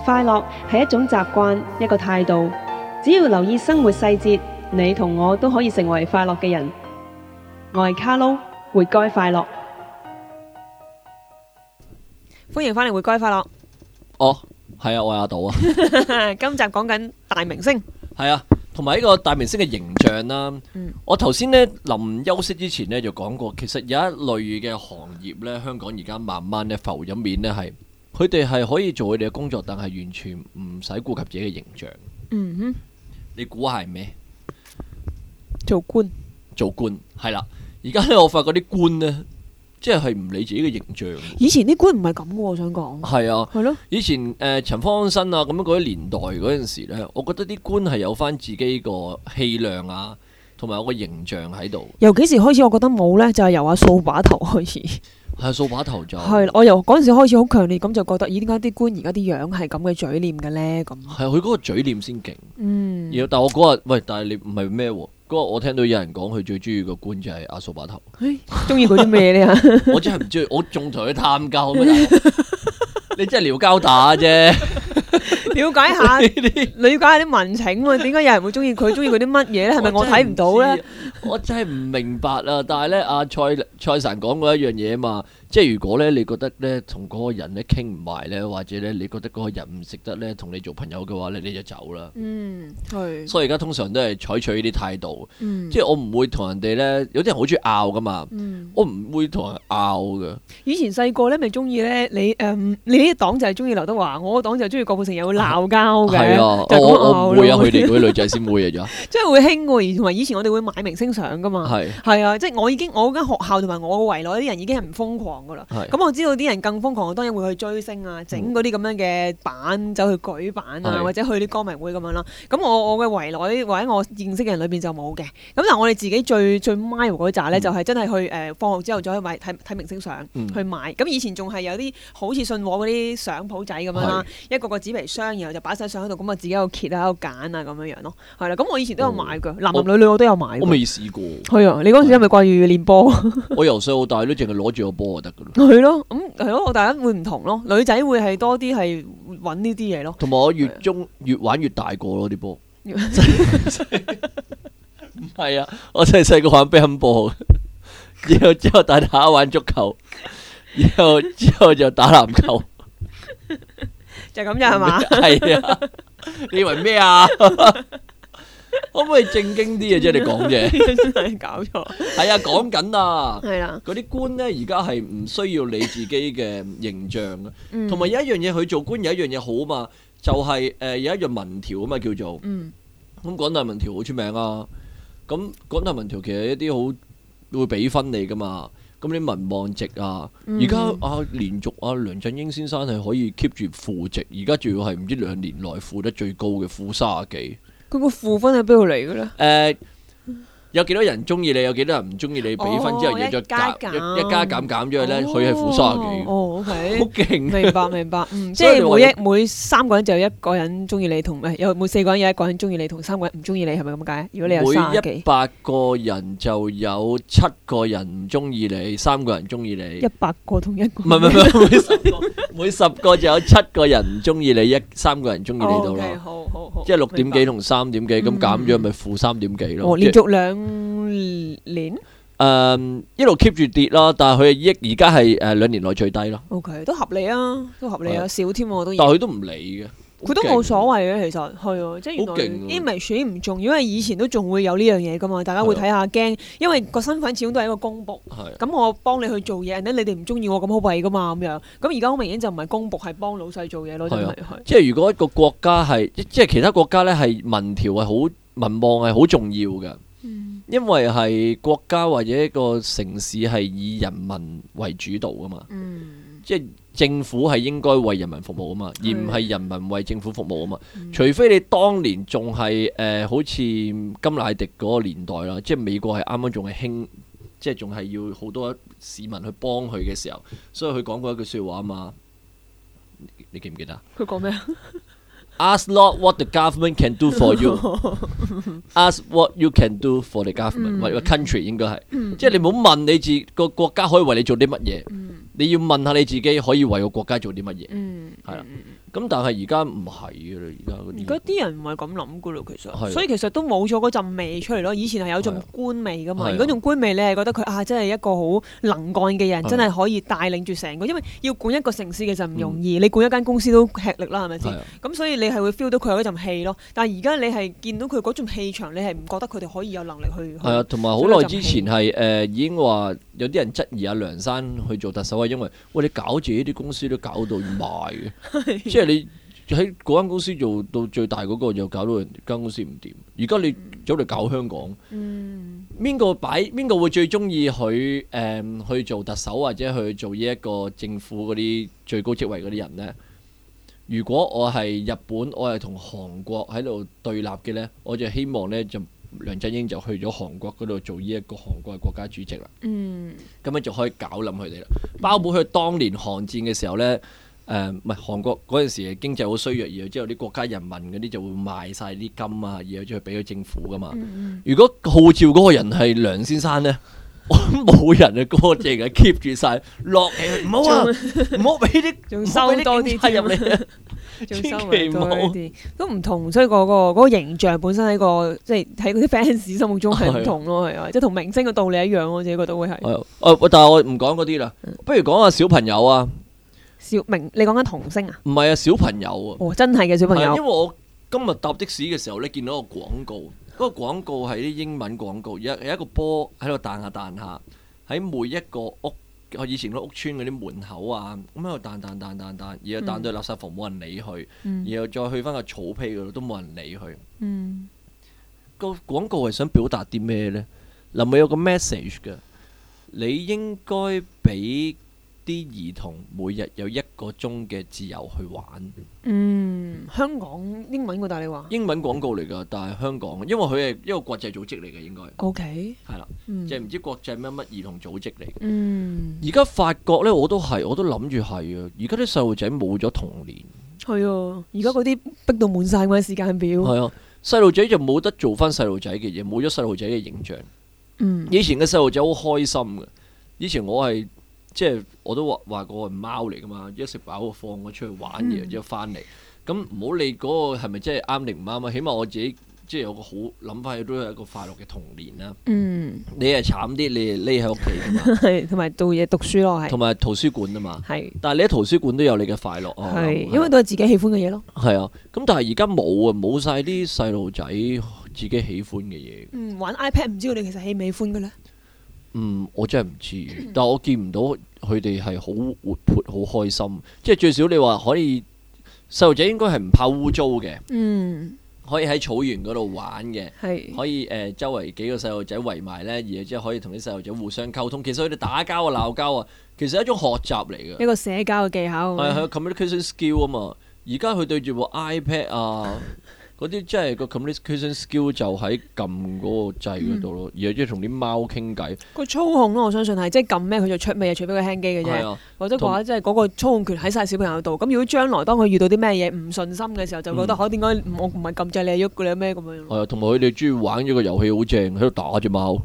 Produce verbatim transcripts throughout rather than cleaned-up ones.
快樂係一種習慣，一個態度。只要留意生活細節，你同我都可以成為快樂嘅人。我係卡嚕，活該快樂。歡迎返嚟活該快樂。 哦，係啊，我係阿杜啊。 今集講緊大明星。 係啊，同埋呢個大明星嘅形象啦。 嗯、 我頭先呢，臨休息之前呢，就講過，其實有一類嘅行業呢，香港而家慢慢咧浮咗面呢，係佢哋係可以做佢哋嘅工作，但係完全唔使顧及自己嘅形象。 嗯哼， 你估下係咩？ 做官。 做官係啦。而家呢，我發覺啲官呢，即係唔理自己嘅形象。 以前啲官唔係咁嘅，我想講。 係啊， 係咯。以前誒、呃、陳方安生啊咁樣嗰啲年代嗰陣時咧，我覺得啲官係有翻自己個氣量啊，同埋有個形象喺度。 由幾時開始我覺得冇呢？就係、是、由阿掃把頭開始。 係掃把頭就係，我由嗰陣時開始好強烈咁就覺得，咦？點解啲官而家啲樣係咁嘅嘴臉嘅呢？咁係佢嗰個嘴臉先勁。 嗯。 然後但係我嗰日喂，但係你唔係咩喎？嗰日我聽到有人講佢最中意個官就係阿掃把頭。中意佢啲咩呢？ 我真係唔中意，我仲同佢探究咩？你真係撩交打啫。 了解下，了解下啲民情喎。點解有人會中意佢？中意佢啲乜嘢咧？係咪我睇唔到咧？ 我真係唔明白啊！但係咧，阿蔡蔡神講過一樣嘢啊嘛，即係如果咧你覺得咧同嗰個人咧傾唔埋咧，或者咧你覺得嗰個人唔值得咧同你做朋友嘅話咧，你就走啦。 嗯，係。 所以而家通常都係採取呢啲態度， 嗯、 即係我唔會同人哋咧，有啲人好中意拗噶嘛， 嗯、 我唔會同人拗噶。 以前細個咧咪中意咧，你誒、嗯、你呢啲黨就係中意劉德華，我個黨就係中意郭富城，有會鬧交嘅。係啊， 我我唔會啊，佢哋嗰啲女仔先會啊，咋？ 即係會興喎，同埋以前我哋會買明星相噶嘛。 係係啊，即係我已經我間學校同埋我圍內啲人已經係唔瘋狂噶啦。咁我知道啲人更瘋狂，當然會去追星啊，整嗰啲咁樣嘅版走去舉版啊，或者去啲歌迷會咁樣啦。咁我我嘅圍內或者我認識嘅人裏邊就冇嘅。咁但係我哋自己最最 mile 嗰扎咧，就係真係去誒放學之後再去買睇睇明星相去買。咁以前仲係有啲好似信和嗰啲相鋪仔咁樣啦，一個個紙皮箱，然後就擺晒相喺度，咁啊自己喺度揭啊喺度揀啊咁樣樣咯。係啦，咁我以前都有買㗎，男男女女我都有買。 我未試過。 係啊，你嗰陣時係咪掛住練波？ 我由細到大都淨係攞住個波就得㗎啦。 係咯，咁係咯，我大家會唔同咯。女仔會係多啲係揾呢啲嘢咯。同埋我越中越玩越大個咯啲波。唔係啊，我細細個玩乒乓波，然後之後大大玩足球，然後之後就打籃球。 就咁啫係嘛？ 係啊，你以為咩啊？可唔可以正經啲啊？即係你講嘢， 真係搞錯。 係啊，講緊啊。 係啦。 嗰啲官咧，而家係唔需要你自己嘅形象啊。同埋、 嗯、 有一樣嘢，佢做官有一樣嘢好嘛，就係、是、誒、呃、有一樣民調啊嘛，叫做。嗯。咁港大民調好出名啊。咁港大民調其實一啲好會俾分你噶嘛。咁啲民望值啊，而家、嗯、啊連續啊梁振英先生係可以 keep 住負值，而家仲要係唔知兩年內負得最高嘅負三十幾。 佢個負分喺邊度嚟嘅咧？誒、 呃，有幾多人中意你，有幾多人唔中意你，俾分之後要再減一,一加減減咗佢咧，佢係負三十幾。 哦，OK， 好勁。 明白明白，嗯，即係每一每三個人就有一個人中意你，同誒有每四個人有一個人中意你，同三個人唔中意你，係咪咁解？如果你有三十幾， 每一百個人就有七個人唔中意你，三個人中意你。 一百個同一個。 唔係唔係，每十個每十個就有七個人唔中意你，一三個人中意你到啦。 好好好。 即係六點幾同三點幾，咁減咗咪負三點幾咯。 哦，連續兩年。 誒，一路 keep 住跌啦，但係佢益而家係誒兩年內最低咯。 OK，都合理啊，都合理啊，少添我都。 但係佢都唔理嘅。 佢都冇所謂嘅，其實係啊，即係原來 image 唔重要，因為以前都仲會有呢樣嘢噶嘛，大家會睇下驚，因為個身份始終都係一個公僕。咁我幫你去做嘢，你哋唔中意我咁好弊噶嘛，咁樣。咁而家好明顯就唔係公僕，係幫老細做嘢咯，真係。 即係如果一個國家係，即係其他國家咧係民調係好民望係好重要嘅，嗯、因為係國家或者一個城市係以人民為主導噶嘛。嗯、即係。政府係應該為人民服務啊嘛，而唔係人民為政府服務啊嘛。嗯、除非你當年仲係誒好似甘迺迪嗰個年代啦，即係美國係啱啱仲係興，即係仲係要好多市民去幫佢嘅時候，所以佢講過一句説話啊嘛。你記唔記得？ 佢講咩啊？ Ask not what the government can do for you. Ask what you can do for the government，或者 country 應該係，即係你唔好問你自個國家可以為你做啲乜嘢， 你要問下你自己可以為個國家做啲乜嘢？ 嗯， 係啦。咁但係而家唔係嘅啦，而家嗰啲。 而家啲人唔係咁諗噶咯，其實， 係所以其實都冇咗嗰陣味出嚟咯。以前係有種官味噶嘛， 係啊如果種官味你係覺得佢啊，真係一個好能幹嘅人， 係啊真係可以帶領住成個，因為要管一個城市其實唔容易，你管一間公司都吃力啦，係咪先？ 係啊咁所以你係會 feel 到佢有嗰陣氣咯。但係而家你係見到佢嗰種氣場，你係唔覺得佢哋可以有能力去。 係啊，同埋好耐之前係誒、呃、已經話有啲人質疑阿梁生去做特首啊，因為喂你搞自己啲公司都搞到要賣嘅，即係你。喺嗰間公司做到最大嗰個，就搞到人間公司唔掂。而家你走嚟搞香港，邊個、嗯、擺邊個會最中意佢誒去做特首或者去做呢一個政府嗰啲最高職位嗰啲人呢？如果我係日本，我係同韓國喺度對立嘅呢，我就希望呢，就梁振英就去咗韓國嗰度做呢一個韓國嘅國家主席啦。嗯，咁樣就可以搞冧佢哋啦。包括佢當年韓戰嘅時候呢。誒唔係韓國嗰陣時經濟好衰弱，然後之後啲國家人民嗰啲就會賣晒啲金啊，然後再俾咗政府噶嘛。嗯、如果號召嗰個人係梁先生呢，我冇人啊，嗰個淨係 keep 住晒落嚟，唔好啊，唔好俾啲，仲收多啲入嚟啊， 仲收埋多啲，都唔同，所以、嗰個、嗰個嗰個形象本身喺個即係喺嗰啲 fans 心目中係唔同咯，係啊，即係同明星嘅道理一樣，我自己覺得會係。 係、啊、但係我唔講嗰啲啦，不如講下小朋友啊。 小明，你講緊童星啊？ 唔係啊，小朋友啊！ 哦，真係嘅小朋友。 因為我今日搭的士嘅時候咧，見到個廣告，嗰、嗰個廣告係啲英文廣告，有有一個波喺度彈下彈下，喺每一個屋，我以前嗰屋村嗰啲門口啊，咁喺度彈彈彈彈彈，然後彈到垃圾房冇人理佢，嗯、然後再去翻個草皮嗰度都冇人理佢。嗯，個廣告係想表達啲咩呢？嗱，咪有個 message 嘅，你應該俾啲兒童每日有一個鐘嘅自由去玩。 嗯，香港英文㗎，但係你話英文廣告嚟㗎，但係香港，因為佢係一個國際組織嚟嘅，應該。O K。係啦，即係唔知國際乜乜兒童組織嚟嘅。嗯。而家發覺呢，我都係，我都諗住係啊。而家啲細路仔冇咗童年。係啊，而家嗰啲逼到滿晒嗰啲時間表。 係啊，細路仔就冇得做翻細路仔嘅嘢，冇咗細路仔嘅形象。嗯。以前嘅細路仔好開心嘅，以前我係。即係我都話話過係貓嚟噶嘛，一食飽放我出去玩嘢，之後翻嚟。咁唔好理嗰個係咪真係啱定唔啱啊？起碼我自己即係有個好諗法，都係一個快樂嘅童年啦。嗯，你係慘啲，你係匿喺屋企㗎嘛。係， 同埋做嘢讀書咯，係。同埋圖書館啊嘛。係是。但係你喺圖書館都有你嘅快樂啊。係， 因為都係自己喜歡嘅嘢咯。 係啊，咁但係而家冇啊，冇晒啲細路仔自己喜歡嘅嘢。 嗯，玩 iPad 唔知佢哋其實喜唔喜歡嘅咧？ 嗯，我真係唔知，但係我見唔到佢哋係好活潑、好開心。即係最少你話可以，細路仔應該係唔怕污糟嘅。嗯，可以喺草原嗰度玩嘅，是可以誒、呃、周圍幾個細路仔圍埋呢，然後之後可以同啲細路仔互相溝通。其實佢哋打交啊、鬧交啊，其實係一種學習嚟嘅， 一個社交嘅技巧。 係係 communication skill 啊嘛。而家佢對住部 iPad 啊。嗰啲真係個 communication skill 就喺撳嗰個掣嗰度咯，嗯、而係即係同啲貓傾偈。個操控咯，我相信係即係撳咩佢就出咩，除非佢輕機嘅啫。啊、或者嘅話，即係嗰個操控權喺晒小朋友度。咁如果將來當佢遇到啲咩嘢唔順心嘅時候，就覺得嚇點解我唔係撳掣你喐你咩咁樣？係啊，同埋佢哋中意玩咗個遊戲好正，喺度打隻貓。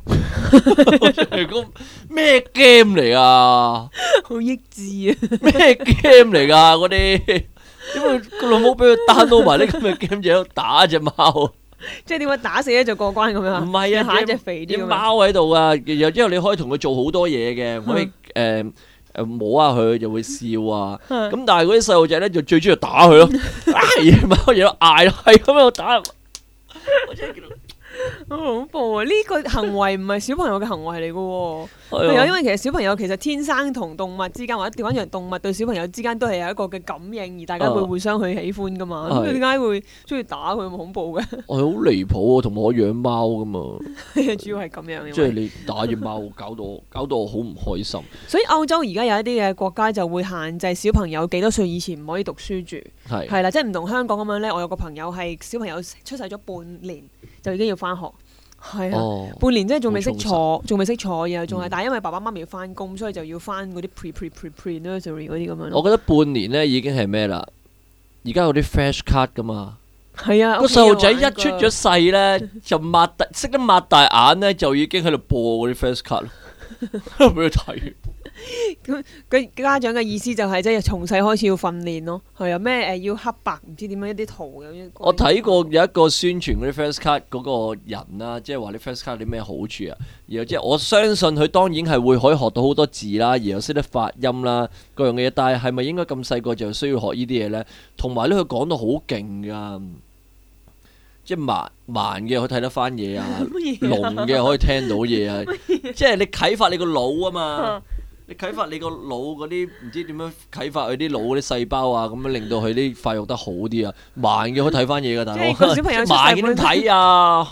咩 game 嚟啊？ 好益智啊！ 咩 game 嚟㗎嗰啲？因為個老母俾佢 download 埋啲咁嘅 game，就喺度打隻貓。 即係點解打死咧就過關咁樣？ 唔係啊， 下一隻肥啲。啲貓喺度啊，然後之後你可以同佢做好多嘢嘅，可以誒誒摸下佢就會笑啊。咁但係嗰啲細路仔咧就最中意打佢咯。啊！貓嘢都嗌咯，係咁喺度打。我真係見到。 好恐怖啊！呢個行為唔係小朋友嘅行為嚟嘅喎，係啊，因為其實小朋友其實天生同動物之間，或者調翻轉動物對小朋友之間都係有一個嘅感應，而大家會互相去喜歡噶嘛。咁佢點解會中意打佢咁恐怖嘅？ 我係好離譜啊，同埋我養貓噶嘛。 主要係咁樣。 即係你打隻貓，搞到我搞到我好唔開心。 所以歐洲而家有一啲嘅國家就會限制小朋友幾多歲以前唔可以讀書住。係係啦，即係唔同香港咁樣咧。我有個朋友係小朋友出世咗半年就已經要翻學。係啊，哦、半年即係仲未識坐，仲未識坐，然後仲係，嗯、但係因為爸爸媽咪要翻工，所以就要翻嗰啲 pre pre pre pre nursery 嗰啲咁樣。 我覺得半年咧已經係咩啦？而家有啲 flash card 噶嘛。 係啊， 個細路仔一出咗世咧，就擘大識得擘大眼咧，就已經喺度播嗰啲 flash card 咯，俾佢睇。 咁佢家長嘅意思就係即係從細開始要訓練咯，係啊咩誒要黑白唔知點樣一啲圖咁樣。 我睇過有一個宣傳嗰啲 Flash Card 嗰個人啦，即係話啲 Flash Card 有啲咩好處啊？然後即係我相信佢當然係會可以學到好多字啦，然後識得發音啦，各樣嘅嘢。但係係咪應該咁細個就需要學呢啲嘢呢？同埋咧，佢講到好勁㗎。即係盲盲嘅可以睇得翻嘢啊，聾嘅可以聽到嘢啊，即係你啟發你個腦啊嘛，你啟發你個腦嗰啲唔知點樣啟發佢啲腦嗰啲細胞啊，咁樣令到佢啲發育得好啲啊，盲嘅可以睇翻嘢噶，大佬，盲嘅點睇啊？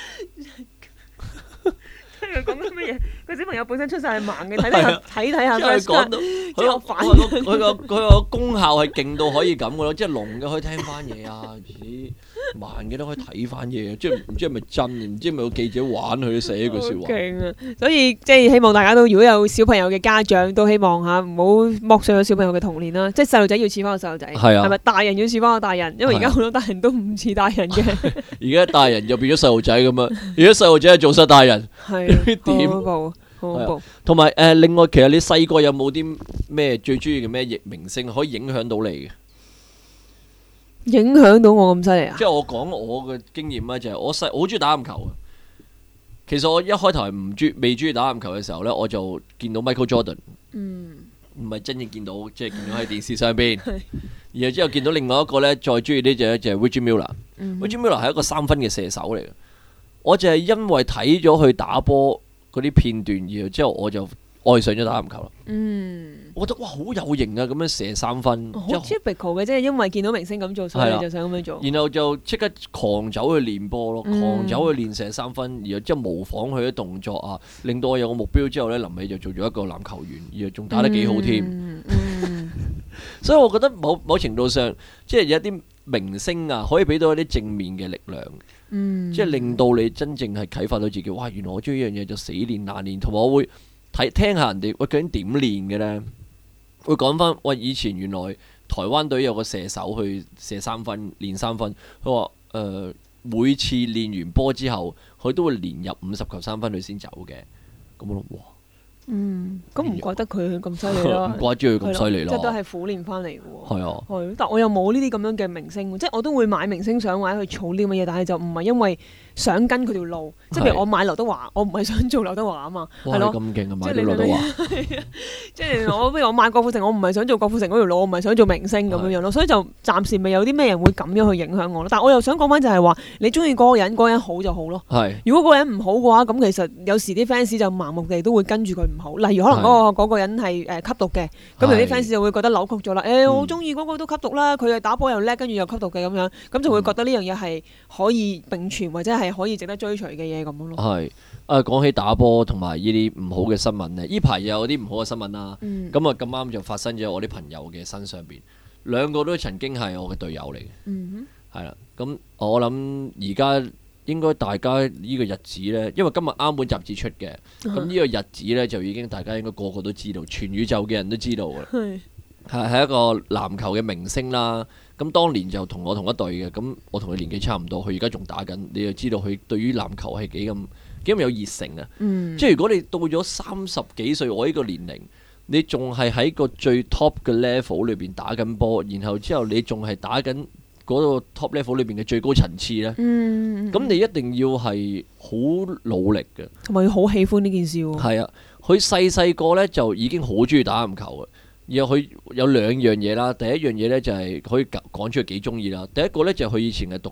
佢講緊乜嘢？個小朋友本身出世係盲嘅，睇睇下睇睇下。 因為講到佢個佢個佢個功效係勁到可以咁嘅咯，即係聾嘅可以聽翻嘢啊，咦？盲嘅都可以睇翻嘢，即係唔知係咪真，唔知係咪有記者玩佢寫呢句説話。勁啊！ 所以即係希望大家都如果有小朋友嘅家長都希望嚇唔好剝削咗小朋友嘅童年啦。即係細路仔要似翻個細路仔，係啊，係咪大人要似翻個大人？因為而家好多大人都唔似大人嘅。 而家大人又變咗細路仔咁樣，而家細路仔係做晒大人， 係點？好恐怖，好恐怖。 同埋誒，另外其實你細個有冇啲咩最中意嘅咩明星可以影響到你嘅？ 影響到我咁犀利啊！ 即係我講我嘅經驗啦，就係我細我好中意打籃球啊。其實我一開頭係唔中未中意打籃球嘅時候呢，我就見到 Michael Jordan， 嗯，唔係真正見到，即係見到喺電視上邊。然後之後見到另外一個呢，再中意呢隻就係 Reggie Miller。Reggie Miller 係一個三分嘅射手嚟嘅。我就係因為睇咗佢打波嗰啲片段，然後之後我就愛上咗打籃球啦。嗯。我覺得哇好有型啊！咁樣射三分， 好 typical 嘅，即係因為見到明星咁做，所以就想咁樣做。 然後就即刻狂走去練波咯，狂走去練射三分，然後即係模仿佢啲動作啊，令到我有個目標之後呢，臨尾就做咗一個籃球員，然後仲打得幾好添。嗯嗯、所以我覺得某某程度上，即係有啲明星啊，可以俾到一啲正面嘅力量，嗯、即係令到你真正係啟發到自己。哇！原來我中意呢樣嘢就死練難練，同埋我會睇聽下人哋喂究竟點練嘅呢？會講翻喂，以前原來台灣隊有個射手去射三分練三分，佢話誒每次練完波之後，佢都會連入五十球三分佢先走嘅。咁我諗哇， 嗯，咁唔怪得佢咁犀利咯， 唔怪之佢咁犀利咯， 即係都係苦練翻嚟嘅喎。 係啊， 係，但我又冇呢啲咁樣嘅明星，即係我都會買明星相或者去儲呢啲乜嘢，但係就唔係因為想跟佢條路，即係譬如我買劉德華，我唔係想做劉德華啊嘛，係咯， 咁勁啊買到劉德華， 即係我譬如我買郭富城，我唔係想做郭富城嗰條路，我唔係想做明星咁樣樣咯，所以就暫時未有啲咩人會咁樣去影響我咯。但係我又想講翻就係話，你中意嗰個人，嗰個人好就好咯。如果嗰個人唔好嘅話，咁其實有時啲 fans 就盲目地都會跟住佢唔好。例如可能嗰個嗰個人係誒吸毒嘅，咁有啲 fans 就會覺得扭曲咗啦。誒，我好中意嗰個都吸毒啦，佢係打波又叻，跟住又吸毒嘅咁樣，咁就會覺得呢樣嘢係可以並存或者係可以值得追隨嘅嘢咁咯。 係啊，講起打波同埋呢啲唔好嘅新聞呢，呢排又有啲唔好嘅新聞啦。咁啊咁啱就發生咗我啲朋友嘅身上邊，兩個都曾經係我嘅隊友嚟嘅。嗯哼，係啦。咁我諗而家應該大家呢個日子呢，因為今日啱本雜誌出嘅，咁呢個日子呢，就已經大家應該個個都知道，全宇宙嘅人都知道嘅。係係係一個籃球嘅明星啦。咁當年就同我同一隊嘅，咁我同佢年紀差唔多，佢而家仲打緊，你就知道佢對於籃球係幾咁幾咁有熱誠啊！嗯、即係如果你到咗三十幾歲，我呢個年齡，你仲係喺個最 top 嘅 level 裏邊打緊波，然後之後你仲係打緊嗰個 top level 裏邊嘅最高層次呢。咁、嗯、你一定要係好努力嘅， 同埋要好喜歡呢件事喎。 係啊，佢細細個呢就已經好中意打籃球嘅。然後佢有兩樣嘢啦，第一樣嘢呢就係可以講出佢幾中意啦。第一個呢就係佢以前係讀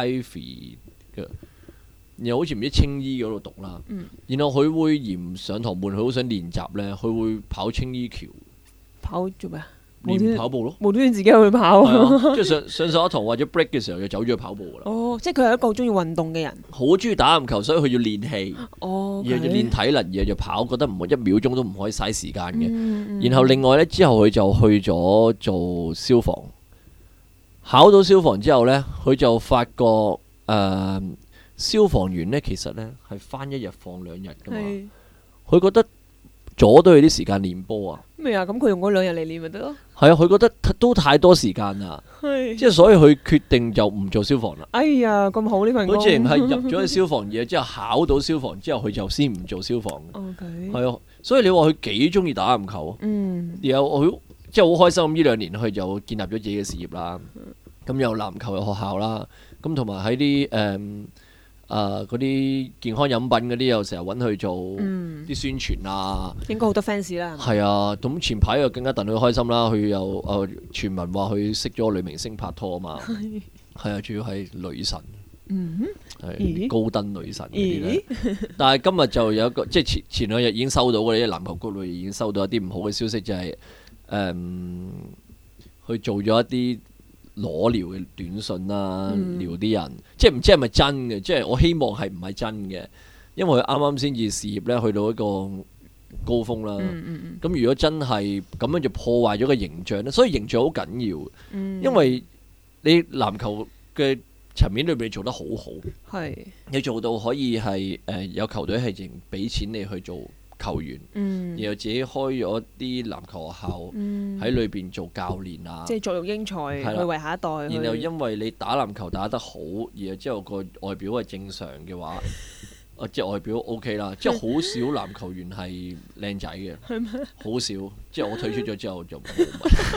Ivy 嘅，然後好似唔知青衣嗰度讀啦。嗯、然後佢會嫌上堂悶，佢好想練習呢，佢會跑青衣橋。跑做咩啊？練跑步咯， 無端端自己去跑。 即係上上上一堂或者 break 嘅時候就走咗去跑步噶啦。 哦，即係佢係一個好中意運動嘅人， 好中意打籃球，所以佢要練氣。哦，然後就練體能，然後就跑，覺得唔會一秒鐘都唔可以嘥時間嘅。嗯嗯、然後另外呢，之後佢就去咗做消防，考到消防之後呢，佢就發覺誒、呃、消防員呢其實呢係翻一日放兩日噶嘛。佢是覺得阻到佢啲時間練波啊。 咩啊？咁佢用嗰兩日嚟練咪得咯？ 係啊，佢覺得都太多時間啦，即係所以佢決定就唔做消防啦。 哎呀，咁好呢份工！ 佢之前係入咗去消防嘢之後考到消防之後，佢就先唔做消防。OK，係啊， 所以你話佢幾中意打籃球， 嗯， 然後佢即係好開心咁呢兩年佢就建立咗自己嘅事業啦。咁有籃球嘅學校啦，咁同埋喺啲誒誒嗰啲健康飲品嗰啲又成日揾佢做啲宣傳啊。 應該好多 fans 啦。 係啊，咁前排又更加戥佢開心啦。佢又誒傳聞話佢識咗個女明星拍拖啊嘛。係啊，主要係女神。 嗯哼， 係高登女神嗰啲咧，但係今日就有一個，即係前前兩日已經收到嘅啲籃球局裏已經收到一啲唔好嘅消息，就係誒去做咗一啲裸聊嘅短信啦， 嗯撩啲人，即係唔知係咪真嘅，即係我希望係唔係真嘅，因為佢啱啱先至事業咧去到一個高峰啦。咁、 嗯嗯、 如果真係咁樣就破壞咗個形象咧，所以形象好緊要， 嗯、 因為你籃球嘅層面裏面做得好好， 係你做到可以係誒、呃、有球隊係淨俾錢你去做球員， 嗯、 然後自己開咗啲籃球學校喺裏邊做教練啊， 即係作育英才去為下一代。 然後因為你打籃球打得好，然後之後個外表係正常嘅話，啊即係外表 OK 啦，即係好少籃球員係靚仔嘅， 係咩？ 好少，即係我退出咗之後就冇乜。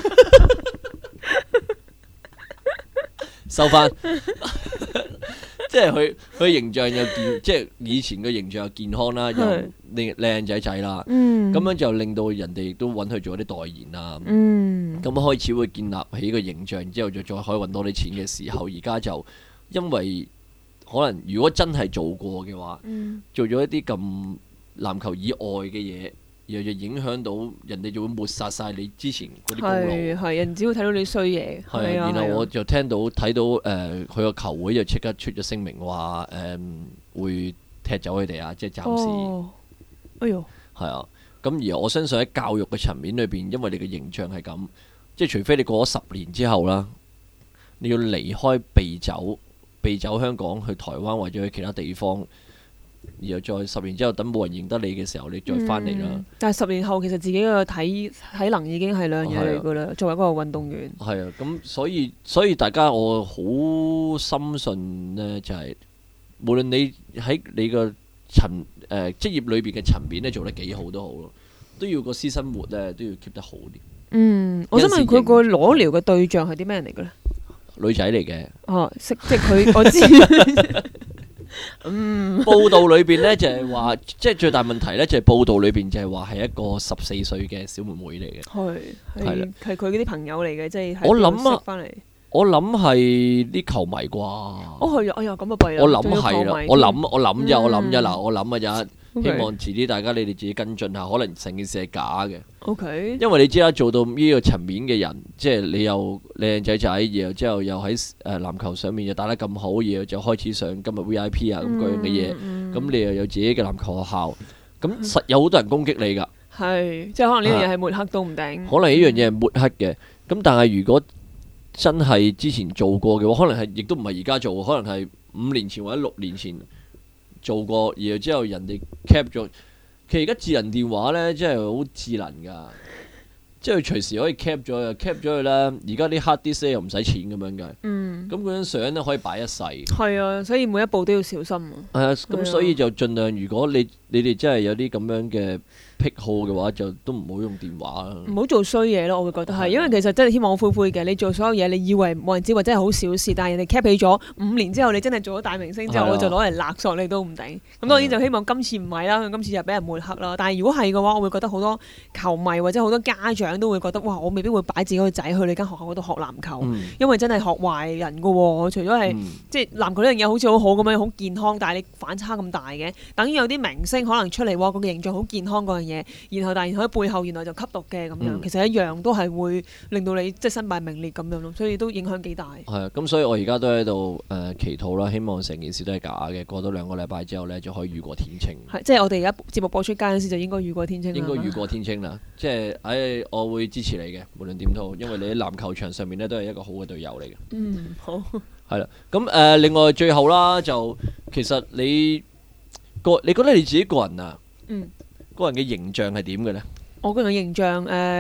收翻，即係佢佢形象又健，即係以前嘅形象又健康啦，又靚靚仔仔啦，咁、嗯、樣就令到人哋亦都揾佢做一啲代言啦。咁、嗯、開始會建立起個形象，之後就再可以揾多啲錢嘅時候，而家就因為可能如果真係做過嘅話，嗯、做咗一啲咁籃球以外嘅嘢。然後就影響到人哋，就會抹殺晒你之前嗰啲功勞。係係，人只會睇到你衰嘢。係啊，然後我就聽到睇到誒，佢個球會就即刻出咗聲明話誒會踢走佢哋啊，即係暫時。哦。哎呦。係啊，咁而我相信喺教育嘅層面裏邊，因為你嘅形象係咁，即係除非你過咗十年之後啦，你要離開避走，避走香港去台灣或者去其他地方。然後再十年之後，等冇人認得你嘅時候，你再翻嚟啦。但係十年後，其實自己嘅體體能已經係兩樣嘢嚟噶啦。作為一個運動員，係啊，咁所以所以大家我好深信呢，就係、是、無論你喺你個層誒職業裏邊嘅層面咧做得幾好都好咯，都要個私生活咧都要 keep 得好啲。嗯，我想問佢個裸聊嘅對象係啲咩人嚟嘅咧？女仔嚟嘅。哦，識即係佢，我知。嗯，報道裏邊呢就係話，即係最大問題呢就係報道裏邊就係話係一個十四歲嘅小妹妹嚟嘅，係係係佢嗰啲朋友嚟嘅，即係我諗啊，翻嚟我諗係啲球迷啩，哦係啊，哎呀咁啊弊啦，我諗係啦，我諗我諗啫，我諗啫，嗱我諗啊咋。Okay. 希望遲啲大家你哋自己跟進下，可能成件事係假嘅。Okay. 因為你知啦，做到呢個層面嘅人，即係你又靚仔仔，然後之後又喺誒籃球上面又打得咁好，然後就開始上今日 V I P 啊咁嗰樣嘅嘢。咁、嗯嗯、你又有自己嘅籃球學校，咁實有好多人攻擊你㗎。係，即係可能呢樣嘢係抹黑都唔定。可能呢樣嘢係抹黑嘅，咁但係如果真係之前做過嘅話，可能係亦都唔係而家做，可能係五年前或者六年前。做過，然後之後人哋 cap 咗。其實而家智能電話呢，真係好智能㗎，即係隨時可以 cap 咗又 cap 咗佢啦。而家啲 hard disk 又唔使錢咁樣嘅。嗯。咁嗰張相呢，可以擺一世。係啊，所以每一步都要小心啊。係啊，咁所以就盡量，如果你你哋真係有啲咁樣嘅癖好嘅話，就都唔好用電話啦。唔好做衰嘢咯，我會覺得係，因為其實真係天網恢恢嘅。你做所有嘢，你以為冇人知或者係好小事，但係人哋 cap 起咗五年之後，你真係做咗大明星之後，我就攞嚟勒索你都唔定。咁當然就希望今次唔係啦，今次就俾人抹黑啦。但係如果係嘅話，我會覺得好多球迷或者好多家長都會覺得，哇！我未必會擺自己個仔去你間學校嗰度學籃球，嗯、因為真係學壞人㗎喎。除咗係、嗯、即係籃球呢樣嘢好似好好咁樣好健康，但係你反差咁大嘅，等於有啲明星可能出嚟喎，個形象好健康嗰樣嘢，然後但係喺背後原來就吸毒嘅咁樣，嗯、其實一樣都係會令到你即係身敗名裂咁樣咯，所以都影響幾大。係啊，咁所以我而家都喺度誒祈禱啦，希望成件事都係假嘅，過多兩個禮拜之後呢，就可以雨過天晴。係，即係我哋而家節目播出街嗰陣時就應該雨過天晴啦。應該雨過天晴啦，即係誒，我會支持你嘅，無論點都好，因為你喺籃球場上面呢，都係一個好嘅隊友嚟嘅。嗯，好。係啦，咁誒、呃，另外最後啦，就其實你個你覺得你自己個人啊，嗯，個人嘅形象係點嘅呢？我個人嘅形象誒、呃，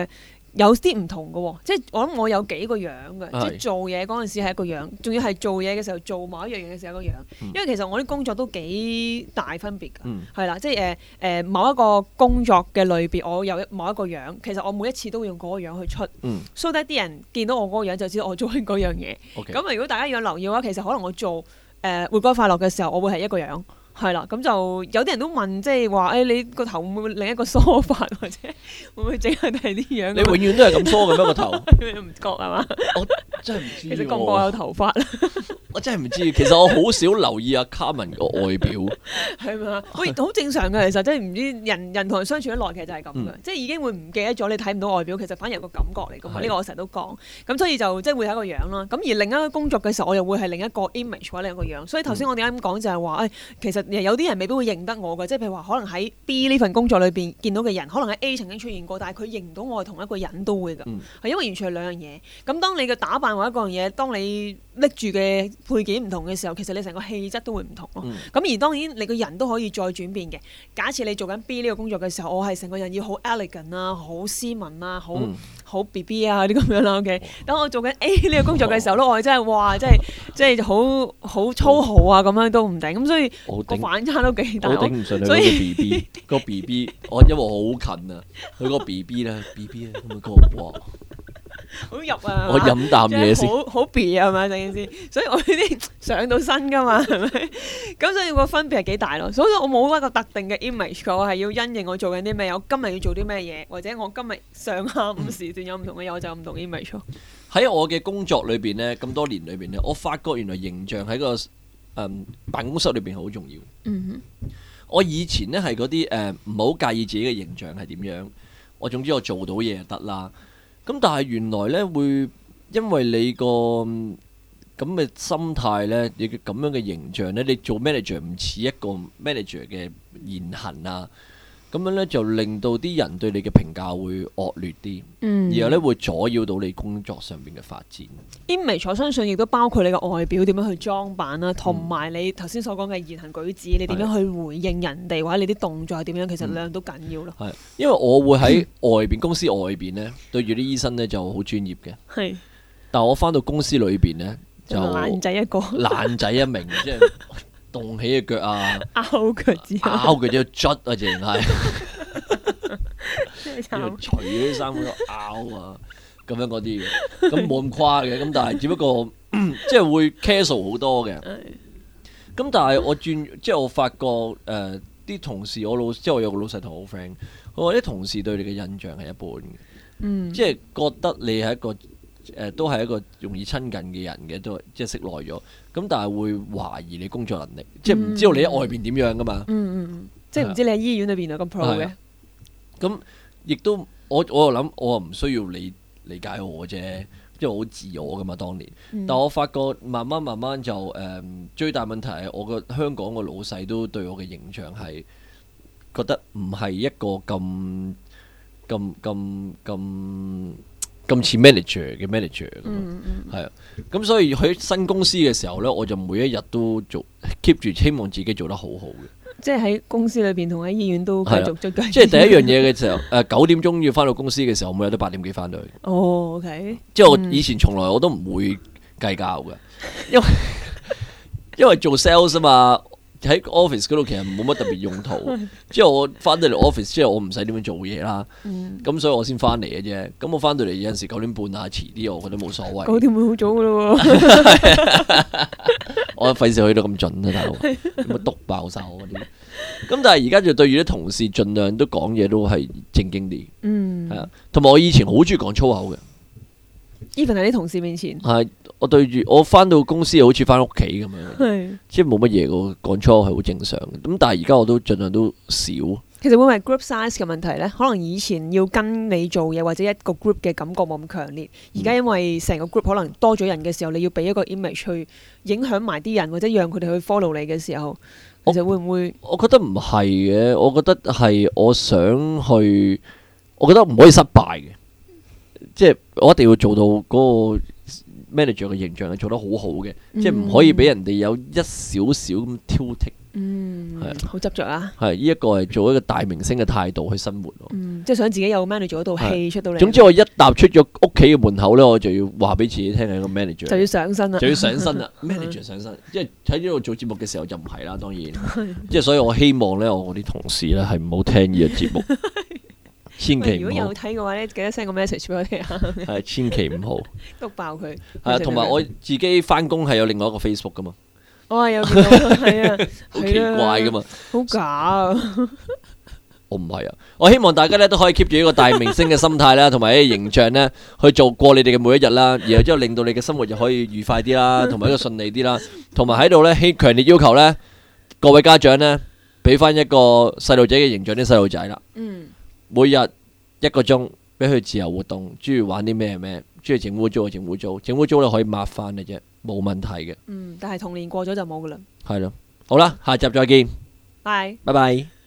有啲唔同嘅喎，即係我諗我有幾個樣嘅， 係即係做嘢嗰陣時係一個樣，仲要係做嘢嘅時候做某一樣嘢嘅時候一個樣， 嗯因為其實我啲工作都幾大分別㗎， 嗯係啦、即係誒誒某一個工作嘅類別，我有某一個樣，其實我每一次都會用嗰個樣去出， 嗯所以啲人見到我嗰個樣就知道我做緊嗰樣嘢。 ，OK， 咁如果大家有留意嘅話，其實可能我做誒、呃、活該快樂嘅時候，我會係一個樣。係啦，咁就有啲人都問，即係話誒，你個頭會唔會另一個梳法，或者會唔會整下第二啲樣？ 你永遠都係咁梳嘅咩個頭？ 唔覺係嘛？ 我真係唔知。 其實個個有頭髮啦。 我真係唔知。其實我好少留意阿 Carmen 個外表。 係嘛？喂，好正常嘅，其實即係唔知人人同人相處得耐，其實就係咁嘅， 嗯、 即係已經會唔記得咗你睇唔到外表，其實反而有個感覺嚟㗎嘛。呢係個我成日都講。咁所以就即係會係一個樣啦。咁而另一個工作嘅時候，我又會係另一個 image 或者另一個樣。所以頭先我點解咁講就係話誒，其實有啲人未必會認得我嘅，即係譬如話可能喺 B 呢份工作裏邊見到嘅人，可能喺 A 曾經出現過，但係佢認唔到我係同一個人都會㗎，係、 嗯、 因為完全係兩樣嘢。咁當你嘅打扮或者嗰樣嘢，當你拎住嘅配件唔同嘅時候，其實你成個氣質都會唔同咯。咁、嗯、而當然你個人都可以再轉變嘅。假設你做緊 B 呢個工作嘅時候，我係成個人要好 elegant 啊，好斯文啊，好好 B B 啊啲咁樣啦。OK，等我做緊 A 呢個工作嘅時候咧，我係真係哇，真係即係好好粗豪啊咁樣都唔定。咁所以個反差都幾大。 我頂唔順佢嗰個 B B，個 B B， 我因為我好近啊，佢個 B B 咧 ，B B 咧咁樣個哇， 好入啊！ 我飲啖嘢先， 好好 B 啊，係咪成件事？所以我呢啲上到身噶嘛，係咪？咁所以個分別係幾大咯。所以我冇一個特定嘅 image，我係要因應我做緊啲咩，我今日要做啲咩嘢，或者我今日上下午時段有唔同嘅嘢，我就有唔同 image 咯。 喺我嘅工作裏邊咧，咁多年裏邊咧，我發覺原來形象喺個誒、嗯、辦公室裏邊好重要。 嗯哼， 我以前咧係嗰啲誒唔係好介意自己嘅形象係點樣，我總之我做到嘢就得啦。咁但係原來咧會因為你個咁嘅心態咧，你嘅咁樣嘅形象咧，你做 manager 唔似一個 manager 嘅言行啊，咁樣咧就令到啲人對你嘅評價會惡劣啲， 嗯、 然後咧會阻擾到你工作上邊嘅發展。 image 我相信亦都包括你嘅外表點樣去裝扮啦，同埋你頭先所講嘅言行舉止，你點樣去回應人哋，或者你啲動作係點樣，其實兩樣都緊要咯。 係，因為我會喺外邊公司外邊咧對住啲醫生咧就好專業嘅， 係。 但係我翻到公司裏邊咧就爛仔一個， 爛仔一名，即係動起隻腳啊， 拗腳趾， 拗佢隻捽啊，淨係， 真係慘。 除啲衫嗰度拗啊，咁樣嗰啲嘅，咁冇咁誇嘅，咁但係只不過即係會 casual 好多嘅。咁但係我轉，即係我發覺誒啲同事，我老即係我有個老細同我好 friend，我話啲同事對你嘅印象係一般嘅， 嗯、 即係覺得你係一個誒、呃、都係一個容易親近嘅人嘅，都即係識耐咗。咁但係會懷疑你工作能力，嗯、即係唔知道你喺外邊點樣噶嘛。 嗯嗯即係唔知你喺醫院裏邊有咁 pro 嘅。 咁亦都我我又諗，我又唔需要你理解我啫，因為我好自我噶嘛當年。嗯、但我發覺慢慢慢慢就誒、呃，最大問題係我個香港個老細都對我嘅形象係覺得唔係一個咁咁咁咁咁似 manager 嘅 manager 咁啊，係啊，咁所以喺新公司嘅時候呢，我就每一日都做 keep 住，希望自己做得好好嘅。即係喺公司裏邊同喺醫院都繼續追緊。 即係第一樣嘢嘅時候，誒九點鐘要翻到公司嘅時候，每日都八點幾翻到去。 哦 OK。 即係我以前從來我都唔會計較嘅，因為因為做 sales 啊嘛。喺 office 嗰度其實冇乜特別用途，之後我翻到嚟 office 之後我唔使點樣做嘢啦，咁、嗯、所以我先翻嚟嘅啫。咁我翻到嚟有陣時九點半啊，遲啲我覺得冇所謂。 九點半好早噶咯喎， 我費事去到咁盡啊，大佬，咁咪篤爆晒我嗰啲。咁但係而家就對住啲同事，盡量都講嘢都係正經啲，係啊、嗯。同埋我以前好中意講粗口嘅。 even 喺啲同事面前， 係我對住我翻到公司好似翻屋企咁樣， 係即係冇乜嘢嘅，講粗口係好正常嘅。咁但係而家我都盡量都少。 其實會唔會係 group size 嘅問題呢？可能以前要跟你做嘢或者一個 group 嘅感覺冇咁強烈，而家因為成個 group 可能多咗人嘅時候，你要俾一個 image 去影響埋啲人，或者讓佢哋去 follow 你嘅時候，其實會唔會？ 我覺得唔係嘅，我覺得係我想去，我覺得唔可以失敗嘅。即係我一定要做到嗰個 manager 嘅形象係做得好好嘅，嗯、即係唔可以俾人哋有一少少咁挑剔。 嗯，係好執着啊！ 係呢一個係做一個大明星嘅態度去生活。 嗯，即係想自己有 manager 嗰套戲出到嚟。 總之我一踏出咗屋企嘅門口咧，我就要話俾自己聽係個 manager， 就要上身啦， 就要上身啦，manager 上身。即係喺呢度做節目嘅時候就唔係啦，當然。即係所以我希望咧，我啲同事咧係唔好聽呢個節目，千祈唔好。如果有睇嘅話咧，記得 send 個 message 俾我哋啊。 係千祈唔好， 篤爆佢。 係啊，同埋我自己翻工係有另外一個 Facebook 噶嘛。 我係有見到，係啊， 好奇怪噶嘛， 好假啊！ 我唔係啊，我希望大家咧都可以 keep 住呢個大明星嘅心態啦，同埋呢個形象咧去做過你哋嘅每一日啦，然後之後令到你嘅生活又可以愉快啲啦，同埋一個順利啲啦，同埋喺度咧希強烈要求咧各位家長咧俾翻一個細路仔嘅形象啲細路仔啦。嗯，每日一個鐘俾佢自由活動，中意玩啲咩咩，中意整污糟就整污糟，整污糟你可以抹翻嘅啫。冇問題嘅， 嗯，但係童年過咗就冇噶啦。 係咯，好啦，下集再見， 拜拜拜。